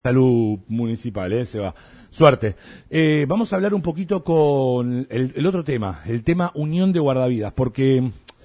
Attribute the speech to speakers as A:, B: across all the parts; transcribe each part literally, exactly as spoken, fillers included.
A: Salud municipal, ¿eh? Se va. Suerte. Eh, vamos a hablar un poquito con el, el otro tema, el tema Unión de Guardavidas, porque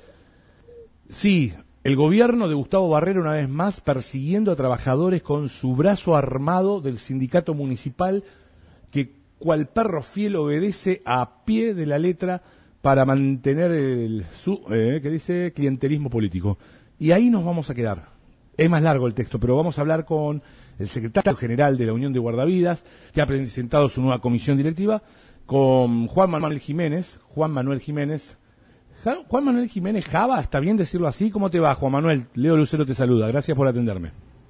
A: sí, el gobierno de Gustavo Barrera una vez más persiguiendo a trabajadores con su brazo armado del sindicato municipal que cual perro fiel obedece a pie de la letra para mantener el su, eh, que dice clientelismo político. Y ahí nos vamos a quedar. Es más largo el texto, pero vamos a hablar con el secretario general de la Unión de Guardavidas, que ha presentado su nueva comisión directiva, con Juan Manuel Jiménez. Juan Manuel Jiménez. Ja, Juan Manuel Jiménez Java, ¿está bien decirlo así? ¿Cómo te va, Juan Manuel? Leo Lucero te saluda. Gracias por atenderme.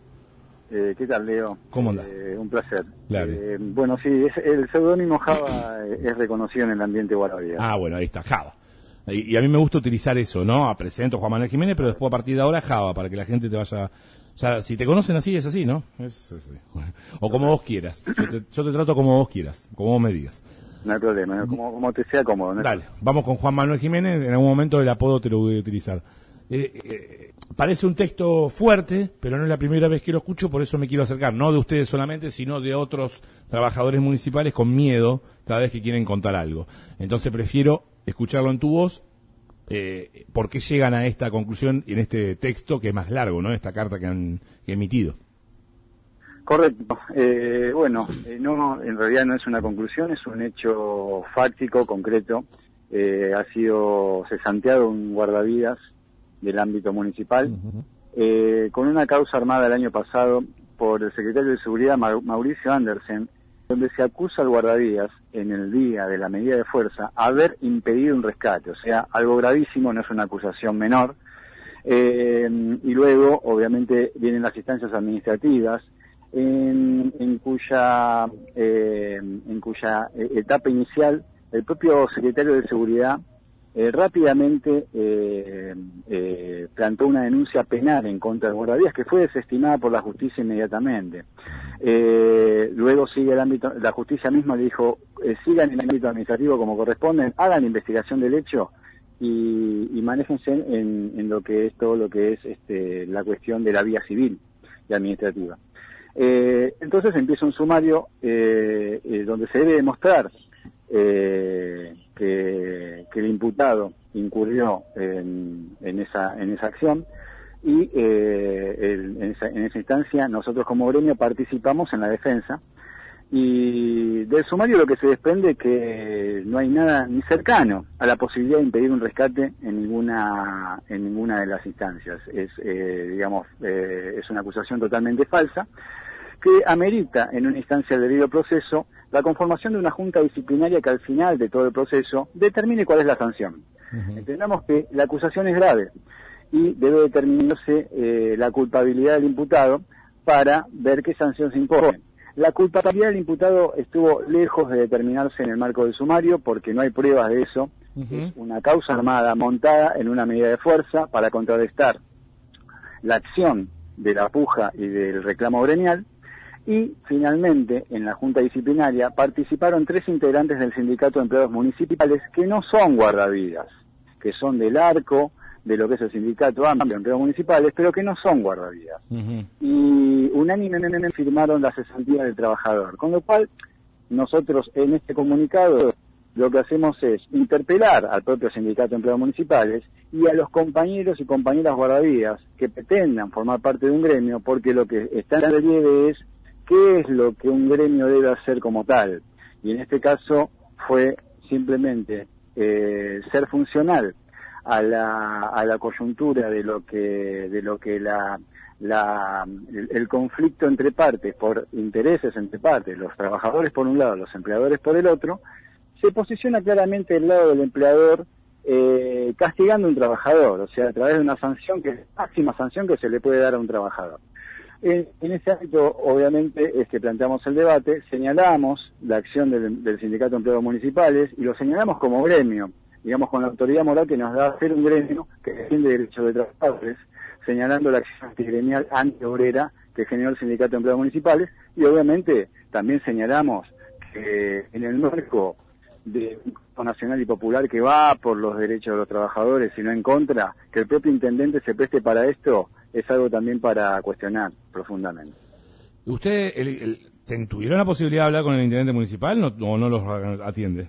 B: Eh, ¿Qué tal, Leo?
A: ¿Cómo andas?
B: Eh, un placer.
A: Claro.
B: Eh, bueno, sí, es, el seudónimo Java es reconocido en el ambiente guardavidas.
A: Ah, bueno, ahí está, Java. Y, y a mí me gusta utilizar eso, ¿no? A presento Juan Manuel Jiménez, pero después a partir de ahora Java, para que la gente te vaya... O sea, si te conocen así, es así, ¿no? Es, es así. O como vos quieras. Yo te, yo te trato como vos quieras, como vos me digas.
B: No hay problema, como, como te sea cómodo, ¿no?
A: Dale, vamos con Juan Manuel Jiménez. En algún momento el apodo te lo voy a utilizar. Eh, eh, parece un texto fuerte, pero no es la primera vez que lo escucho, por eso me quiero acercar. No de ustedes solamente, sino de otros trabajadores municipales con miedo cada vez que quieren contar algo. Entonces prefiero escucharlo en tu voz. Eh, ¿Por qué llegan a esta conclusión en este texto que es más largo, ¿no? Esta carta que han que emitido.
B: Correcto. Eh, bueno, eh, no, en realidad no es una conclusión, es un hecho fáctico, concreto. Eh, ha sido cesanteado un guardavidas del ámbito municipal, uh-huh. eh, con una causa armada el año pasado por el secretario de Seguridad, Mauricio Andersen, donde se acusa al guardavidas en el día de la medida de fuerza haber impedido un rescate, o sea, algo gravísimo, no es una acusación menor. Eh, y luego, obviamente, vienen las instancias administrativas, en, en cuya eh, en cuya etapa inicial el propio secretario de Seguridad eh, rápidamente eh, eh, plantó una denuncia penal en contra del guardavidas que fue desestimada por la justicia inmediatamente. Eh, luego sigue el ámbito, la justicia misma le dijo, eh, sigan en el ámbito administrativo como corresponden, hagan investigación del hecho y, y manéjense en, en lo que es todo lo que es este, la cuestión de la vía civil y administrativa. Eh, entonces empieza un sumario eh, eh, donde se debe demostrar eh, que, que el imputado incurrió en, en esa en esa acción y eh, el, en, esa, en esa instancia nosotros como gremio participamos en la defensa y del sumario lo que se desprende es que no hay nada ni cercano a la posibilidad de impedir un rescate en ninguna en ninguna de las instancias. Es eh, digamos eh, es una acusación totalmente falsa que amerita en una instancia del debido proceso la conformación de una junta disciplinaria que al final de todo el proceso determine cuál es la sanción. Uh-huh. Entendamos que la acusación es grave y debe determinarse eh, la culpabilidad del imputado para ver qué sanción se impone. La culpabilidad del imputado estuvo lejos de determinarse en el marco del sumario porque no hay pruebas de eso. Uh-huh. Es una causa armada montada en una medida de fuerza para contrarrestar la acción de la puja y del reclamo gremial. Y finalmente, en la Junta Disciplinaria, participaron tres integrantes del Sindicato de Empleados Municipales que no son guardavidas, que son del ARCO, de lo que es el Sindicato Amplio de Empleados Municipales, pero que no son guardavidas. Uh-huh. Y unánimemente firmaron la cesantía del trabajador, con lo cual nosotros en este comunicado lo que hacemos es interpelar al propio Sindicato de Empleados Municipales y a los compañeros y compañeras guardavidas que pretendan formar parte de un gremio, porque lo que está en relieve es qué es lo que un gremio debe hacer como tal. Y en este caso fue simplemente eh, ser funcional a la, a la coyuntura de lo que, de lo que la, la, el, el conflicto entre partes, por intereses entre partes, los trabajadores por un lado, los empleadores por el otro, se posiciona claramente del lado del empleador eh, castigando a un trabajador, o sea, a través de una sanción que es la máxima sanción que se le puede dar a un trabajador. En, en ese ámbito, obviamente, es que planteamos el debate, señalamos la acción del, del Sindicato de Empleados Municipales y lo señalamos como gremio, digamos, con la autoridad moral que nos da a ser un gremio que defiende derechos de trabajadores, señalando la acción antigremial antiobrera que generó el Sindicato de Empleados Municipales y, obviamente, también señalamos que en el marco de un Consejo Nacional y Popular que va por los derechos de los trabajadores y no en contra, que el propio intendente se preste para esto, es algo también para cuestionar profundamente.
A: ¿Usted el, el, tuvieron la posibilidad de hablar con el intendente municipal no, o no los atiende?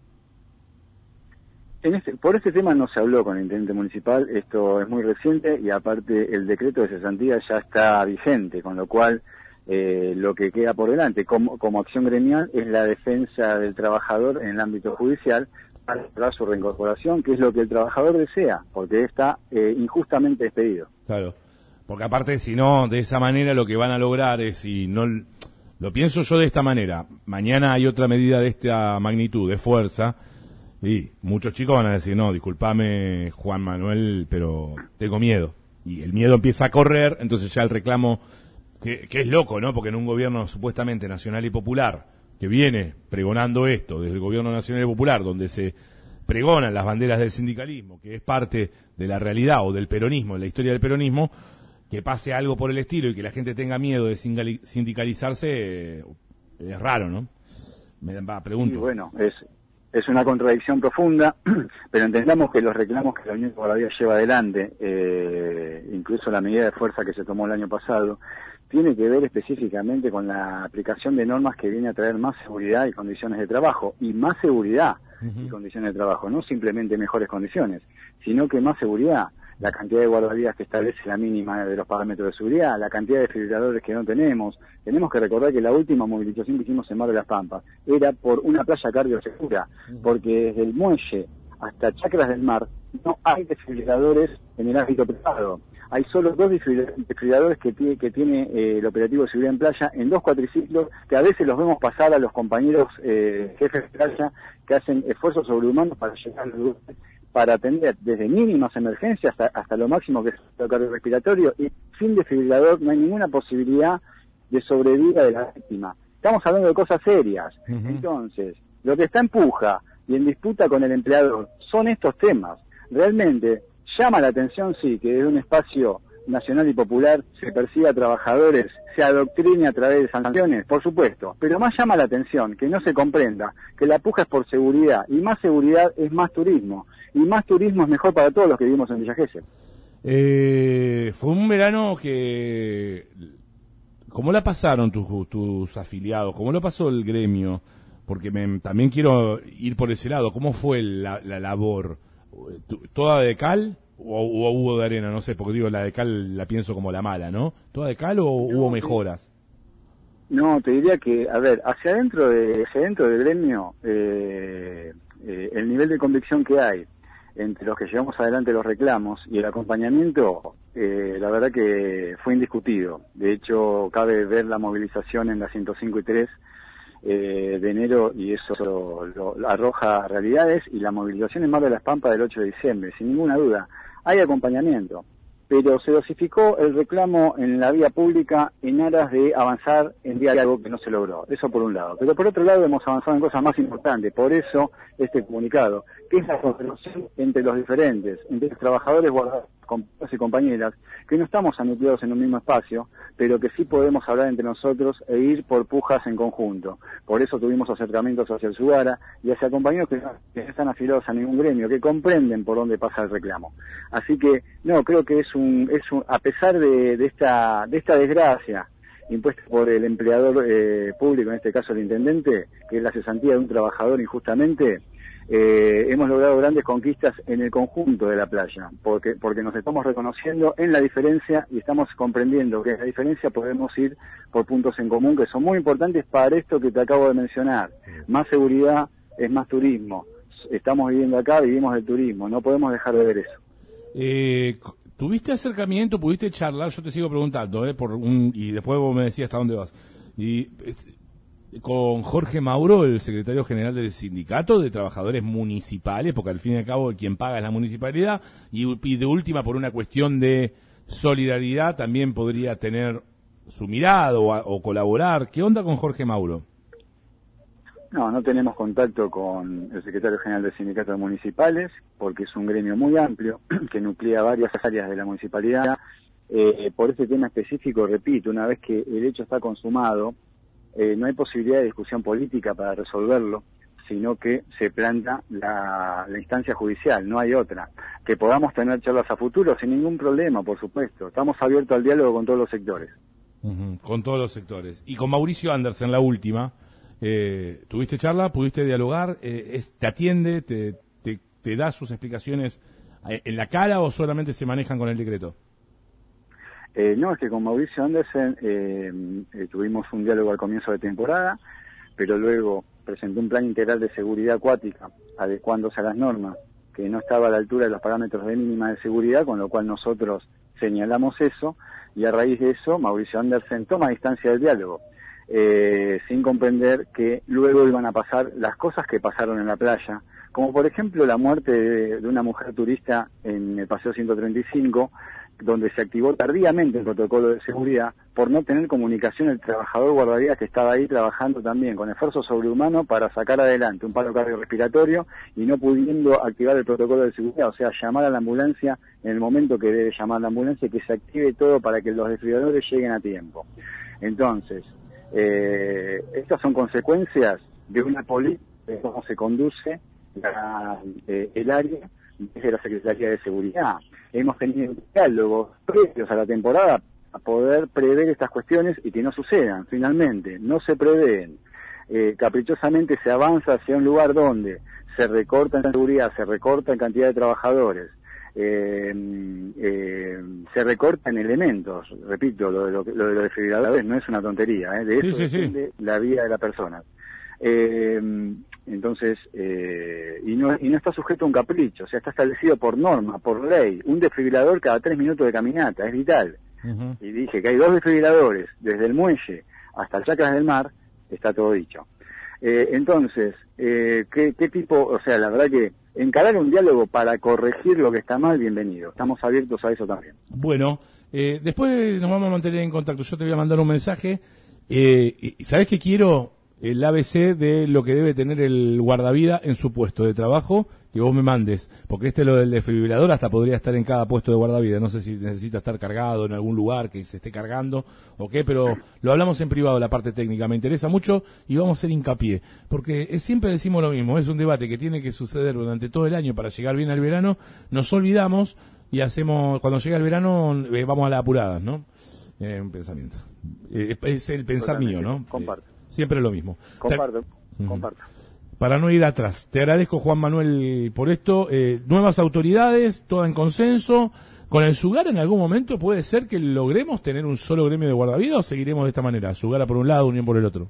B: En este, por este tema no se habló con el intendente municipal, esto es muy reciente y aparte el decreto de cesantía ya está vigente, con lo cual eh, lo que queda por delante como, como acción gremial es la defensa del trabajador en el ámbito judicial para lograr su reincorporación, que es lo que el trabajador desea, porque está eh, injustamente despedido.
A: Claro, porque aparte si no, de esa manera lo que van a lograr es, si no, lo pienso yo de esta manera, mañana hay otra medida de esta magnitud, de fuerza, y muchos chicos van a decir, no, discúlpame Juan Manuel, pero tengo miedo. Y el miedo empieza a correr, entonces ya el reclamo, que, que es loco, ¿no? Porque en un gobierno supuestamente nacional y popular, que viene pregonando esto, desde el gobierno nacional y popular, donde se pregonan las banderas del sindicalismo, que es parte de la realidad o del peronismo, de la historia del peronismo, que pase algo por el estilo y que la gente tenga miedo de sindicalizarse, eh, es raro, ¿no? Me va, pregunto.
B: Y bueno, es... Es una contradicción profunda, pero entendamos que los reclamos que la Unión de Guardavidas lleva adelante, eh, incluso la medida de fuerza que se tomó el año pasado, tiene que ver específicamente con la aplicación de normas que viene a traer más seguridad y condiciones de trabajo, y más seguridad uh-huh. y condiciones de trabajo, no simplemente mejores condiciones, sino que más seguridad. La cantidad de guardavidas que establece la mínima de los parámetros de seguridad, la cantidad de desfibriladores que no tenemos. Tenemos que recordar que la última movilización que hicimos en Mar de las Pampas era por una playa cardiosegura, porque desde el muelle hasta Chacras del Mar no hay desfibriladores en el ámbito privado. Hay solo dos desfibriladores que tiene, que tiene eh, el operativo de seguridad en playa en dos cuatriciclos, que a veces los vemos pasar a los compañeros eh, jefes de playa que hacen esfuerzos sobrehumanos para llegar al lugar, para atender desde mínimas emergencias hasta, hasta lo máximo que es el cardiorrespiratorio, y sin desfibrilador no hay ninguna posibilidad de sobrevida de la víctima. Estamos hablando de cosas serias. Uh-huh. Entonces, lo que está en puja y en disputa con el empleador son estos temas. Realmente llama la atención, sí, que desde un espacio nacional y popular se persiga a trabajadores, se adoctrine a través de sanciones, por supuesto, pero más llama la atención que no se comprenda que la puja es por seguridad, y más seguridad es más turismo, y más turismo es mejor para todos los que vivimos en Villa Gesell.
A: Eh, fue un verano que... ¿Cómo la pasaron tus, tus afiliados? ¿Cómo lo pasó el gremio? Porque me, también quiero ir por ese lado. ¿Cómo fue la, la labor? ¿Toda de cal o, o hubo de arena? No sé, porque digo, la de cal la pienso como la mala, ¿no? ¿Toda de cal o no, hubo mejoras?
B: No, te diría que, a ver, hacia adentro, de, hacia adentro del gremio, eh, eh, el nivel de convicción que hay entre los que llevamos adelante los reclamos y el acompañamiento, eh, la verdad que fue indiscutido. De hecho, cabe ver la movilización en la ciento cinco y tres eh, de enero, y eso lo, lo arroja realidades, y la movilización en Mar de las Pampas del ocho de diciembre, sin ninguna duda. Hay acompañamiento, pero se dosificó el reclamo en la vía pública en aras de avanzar en diálogo que no se logró. Eso por un lado. Pero por otro lado hemos avanzado en cosas más importantes. Por eso este comunicado, que es la cooperación entre los diferentes, entre los trabajadores, guardados, compañeros y compañeras, que no estamos anucleados en un mismo espacio, pero que sí podemos hablar entre nosotros e ir por pujas en conjunto. Por eso tuvimos acercamientos hacia el Sugara y hacia compañeros que no, que no están afiliados a ningún gremio, que comprenden por dónde pasa el reclamo. Así que, no, creo que es un, es un a pesar de, de esta, de esta desgracia impuesta por el empleador eh, público, en este caso el intendente, que es la cesantía de un trabajador injustamente, Eh, hemos logrado grandes conquistas en el conjunto de la playa, porque porque nos estamos reconociendo en la diferencia y estamos comprendiendo que en la diferencia podemos ir por puntos en común que son muy importantes para esto que te acabo de mencionar. Más seguridad es más turismo. Estamos viviendo acá, vivimos del turismo, no podemos dejar de ver eso.
A: Eh, ¿Tuviste acercamiento, pudiste charlar? Yo te sigo preguntando, eh, por un, y después vos me decías hasta dónde vas. Y con Jorge Mauro, el secretario general del sindicato de trabajadores municipales, porque al fin y al cabo quien paga es la municipalidad, y, y de última por una cuestión de solidaridad también podría tener su mirada o, o colaborar. ¿Qué onda con Jorge Mauro?
B: No, no tenemos contacto con el secretario general del sindicato de municipales, porque es un gremio muy amplio que nuclea varias áreas de la municipalidad. Eh, por este tema específico, repito, una vez que el hecho está consumado, Eh, no hay posibilidad de discusión política para resolverlo, sino que se planta la, la instancia judicial, no hay otra. Que podamos tener charlas a futuro sin ningún problema, por supuesto. Estamos abiertos al diálogo con todos los sectores.
A: Uh-huh. Con todos los sectores. Y con Mauricio Andersen, la última, eh, ¿tuviste charla? ¿Pudiste dialogar? Eh, es, ¿Te atiende? Te, te, ¿Te da sus explicaciones en la cara o solamente se manejan con el decreto?
B: Eh, no, es que con Mauricio Andersen eh, eh, tuvimos un diálogo al comienzo de temporada, pero luego presentó un plan integral de seguridad acuática, adecuándose a las normas, que no estaba a la altura de los parámetros de mínima de seguridad, con lo cual nosotros señalamos eso, y a raíz de eso Mauricio Andersen toma distancia del diálogo, eh, sin comprender que luego iban a pasar las cosas que pasaron en la playa, como por ejemplo la muerte de, de una mujer turista en el Paseo ciento treinta y cinco, donde se activó tardíamente el protocolo de seguridad por no tener comunicación el trabajador guardavidas que estaba ahí trabajando también con esfuerzo sobrehumano para sacar adelante un paro cardiorrespiratorio y no pudiendo activar el protocolo de seguridad, o sea, llamar a la ambulancia en el momento que debe llamar a la ambulancia y que se active todo para que los desfibriladores lleguen a tiempo. Entonces, eh, estas son consecuencias de una política de cómo se conduce la, eh, el área desde la Secretaría de Seguridad. Hemos tenido diálogos previos a la temporada a poder prever estas cuestiones y que no sucedan. Finalmente, no se prevén. Eh, caprichosamente se avanza hacia un lugar donde se recorta en seguridad, se recorta en cantidad de trabajadores, eh, eh, se recorta en elementos. Repito, lo de, lo, lo de los desfibriladores no es una tontería, ¿eh? De eso
A: sí, sí,
B: depende
A: sí.
B: la vida de la persona. Eh, entonces, eh, y, no, y no está sujeto a un capricho, o sea, está establecido por norma, por ley, un desfibrilador cada tres minutos de caminata, es vital. Uh-huh. Y dije que hay dos desfibriladores, desde el muelle hasta Chacras del Mar, está todo dicho. Eh, entonces, eh, ¿qué, ¿qué tipo, o sea, la verdad que encarar un diálogo para corregir lo que está mal, bienvenido, estamos abiertos a eso también.
A: Bueno, eh, después nos vamos a mantener en contacto, yo te voy a mandar un mensaje, eh, y ¿sabés qué quiero? El A B C de lo que debe tener el guardavida en su puesto de trabajo, que vos me mandes, porque este lo del desfibrilador hasta podría estar en cada puesto de guardavida, no sé si necesita estar cargado en algún lugar que se esté cargando o qué, pero lo hablamos en privado la parte técnica, me interesa mucho y vamos a hacer hincapié, porque es, siempre decimos lo mismo, es un debate que tiene que suceder durante todo el año para llegar bien al verano, nos olvidamos y hacemos, cuando llega el verano eh, vamos a las apuradas, ¿no? Eh, un pensamiento. Eh, es el pensar
B: Totalmente,
A: mío, ¿no?
B: Comparto.
A: Eh, Siempre lo mismo.
B: Comparto,
A: Te...
B: comparto.
A: Para no ir atrás, te agradezco, Juan Manuel, por esto. Eh, nuevas autoridades, toda en consenso. ¿Con el Sugar en algún momento puede ser que logremos tener un solo gremio de guardavidas o seguiremos de esta manera? Sugara por un lado, Unión por el otro.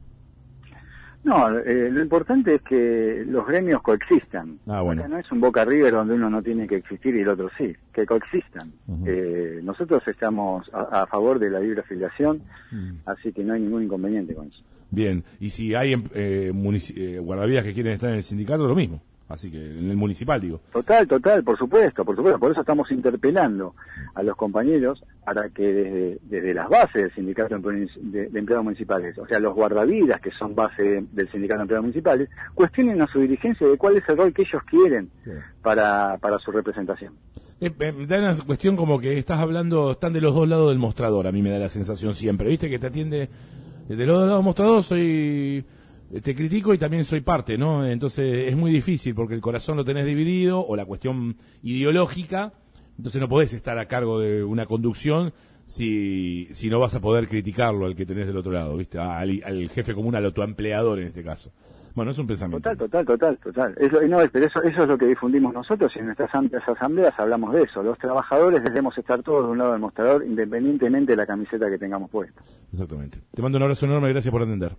B: No, eh, lo importante es que los gremios coexistan.
A: Ah, bueno.
B: Acá no es un Boca River donde uno no tiene que existir y el otro sí, que coexistan. Uh-huh. eh, nosotros estamos a, a favor de la libre afiliación, uh-huh. así que no hay ningún inconveniente con eso.
A: Bien, y si hay eh, munici- eh, guardavidas que quieren estar en el sindicato, lo mismo. Así que en el municipal, digo.
B: Total, total, por supuesto, por supuesto. Por eso estamos interpelando a los compañeros para que desde, desde las bases del sindicato de, de, de empleados municipales, o sea, los guardavidas que son base de, del sindicato de empleados municipales, cuestionen a su dirigencia de cuál es el rol que ellos quieren sí. para, para su representación.
A: Eh, eh, da una cuestión como que estás hablando, están de los dos lados del mostrador, a mí me da la sensación siempre. ¿Viste que te atiende de los dos lados del mostrador? Soy... te critico y también soy parte, ¿no? Entonces es muy difícil porque el corazón lo tenés dividido o la cuestión ideológica, entonces no podés estar a cargo de una conducción si si no vas a poder criticarlo al que tenés del otro lado, ¿viste? Al, al jefe común, al autoempleador en este caso. Bueno, es un pensamiento.
B: Total, total, total, total. Eso, no, pero eso, eso es lo que difundimos nosotros y en nuestras amplias asambleas hablamos de eso. Los trabajadores debemos estar todos de un lado del mostrador independientemente de la camiseta que tengamos puesta.
A: Exactamente. Te mando un abrazo enorme y gracias por atender.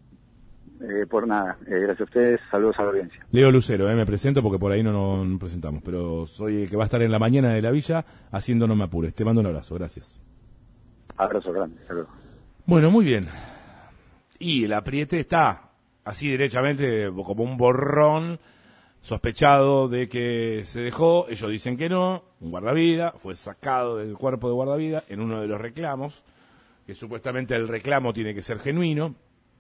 B: Eh, por nada, eh, gracias a ustedes, saludos a la audiencia.
A: Leo Lucero, eh, me presento porque por ahí no nos no presentamos, pero soy el que va a estar en la mañana de la villa haciendo No Me Apures. Te mando un abrazo, gracias.
B: Abrazo grande, saludos.
A: Bueno, muy bien. Y el apriete está así derechamente como un borrón sospechado de que se dejó, ellos dicen que no, un guardavida, fue sacado del cuerpo de guardavida en uno de los reclamos, que supuestamente el reclamo tiene que ser genuino,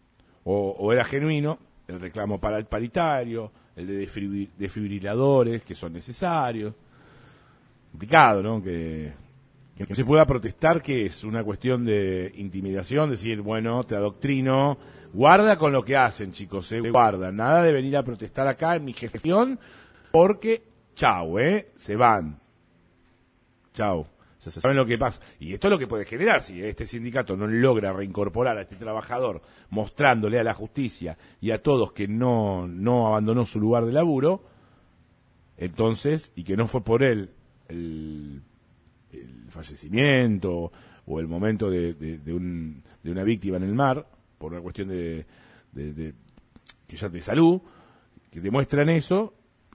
A: O, o era genuino, el reclamo para el paritario, el de desfibriladores que son necesarios. Complicado, ¿no? Que, que no se pueda protestar, que es una cuestión de intimidación, decir, bueno, te adoctrino, guarda con lo que hacen, chicos, eh, guarda, nada de venir a protestar acá en mi gestión, porque, chau, ¿eh? Se van. Chau. O sea, saben lo que pasa. Y esto es lo que puede generar si este sindicato no logra reincorporar a este trabajador, mostrándole a la justicia y a todos que no, no abandonó su lugar de laburo, entonces, y que no fue por él el, el fallecimiento o el momento de, de, de, un, de una víctima en el mar, por una cuestión de, de, de, quizás de salud, que demuestran eso,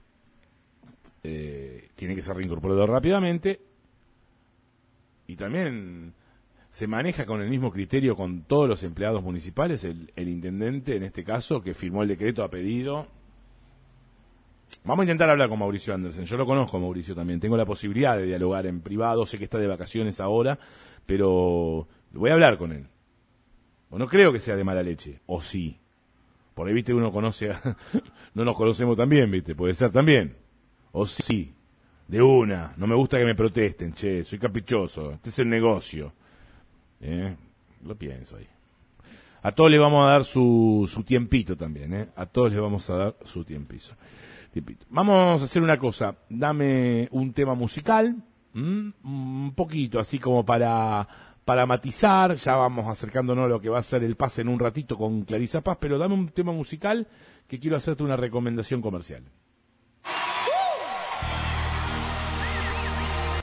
A: eh, tiene que ser reincorporado rápidamente. Y también se maneja con el mismo criterio con todos los empleados municipales, el, el intendente en este caso, que firmó el decreto a pedido. Vamos a intentar hablar con Mauricio Andersen, yo lo conozco a Mauricio también, tengo la posibilidad de dialogar en privado, sé que está de vacaciones ahora, pero voy a hablar con él. O no creo que sea de mala leche, o sí. Por ahí, viste, uno conoce a... no nos conocemos tan bien, viste, puede ser también. O sí. De una, no me gusta que me protesten, che, soy caprichoso, este es el negocio. ¿Eh? Lo pienso ahí. A todos les vamos a dar su, su tiempito también, ¿eh? A todos les vamos a dar su tiempito. tiempito. Vamos a hacer una cosa, dame un tema musical, ¿m? un poquito, así como para, para matizar, ya vamos acercándonos a lo que va a ser el pase en un ratito con Clarisa Paz, pero dame un tema musical que quiero hacerte una recomendación comercial.